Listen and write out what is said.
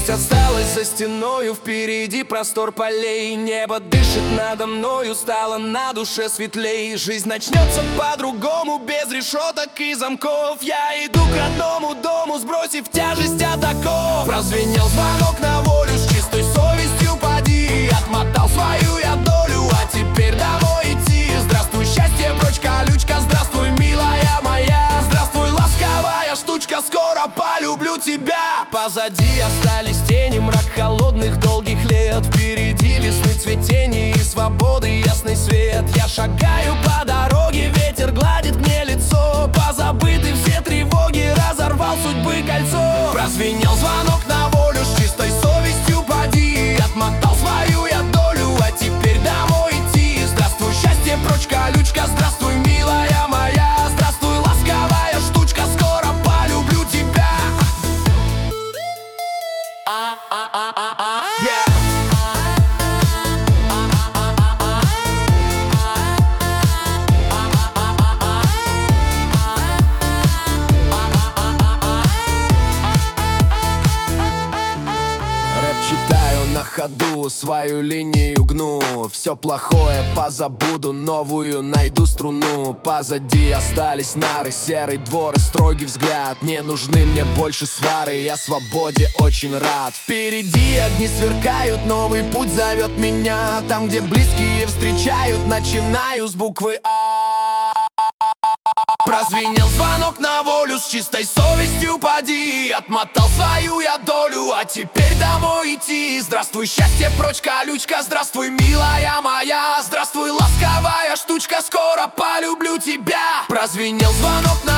Грусть осталась за стеною, впереди простор полей. Небо дышит надо мною, стало на душе светлей. Жизнь начнется по-другому, без решеток и замков. Я иду к родному дому, сбросив тяжесть от оков. Прозвенел звонок на волю, с чистой совестью поди. Отмотал свою я долю, а теперь домой идти. Здравствуй, счастье, прочь колючка, здравствуй, милая моя. Здравствуй, ласковая штучка, скоро полюблю тебя. Позади остались тени, мрак холодных долгих лет. Впереди весны цветение и свободы ясный свет. Я шагаю по дороге, ветер гладит мне лицо. Позабыты все тревоги, разорвал судьбы кольцо. Прозвенел звонок на волю, с чистой совестью поди. Отмотал свою я долю, а теперь домой идти. Здравствуй, счастье, прочь колючка, здравствуй, милая моя. Здравствуй, ласковая штучка, скоро полюблю тебя. Читаю на ходу, свою линию гну. Все плохое позабуду, новую найду струну. Позади остались нары, серый двор и строгий взгляд. Не нужны мне больше свары, я свободе очень рад. Впереди огни сверкают, новый путь зовет меня. Там, где близкие встречают, начинаю с буквы А. Прозвенел звонок на волю, с чистой совестью поди. Отмотал свою я долю, а теперь домой идти. Здравствуй, счастье, прочь колючка, здравствуй, милая моя. Здравствуй, ласковая штучка, скоро полюблю тебя. Прозвенел звонок на